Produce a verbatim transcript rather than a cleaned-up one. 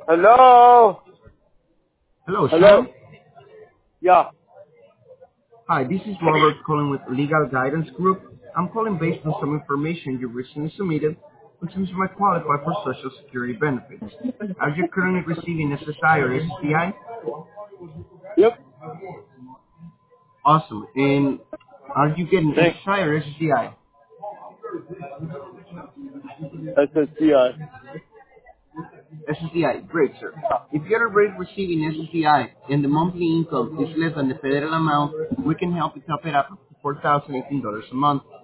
Hello? Hello, Hello? Sam. Yeah. Hi, this is Robert calling with Legal Guidance Group. I'm calling based on some information you recently submitted, which seems you might qualify for Social Security benefits. Are you currently receiving S S I or S S D I? Yep. Awesome. And are you getting Thanks. S S I or S S D I? S S D I. S S D I. Great, sir. If you're already receiving S S D I and the monthly income is less than the federal amount, we can help you top it up to four thousand eighteen dollars a month.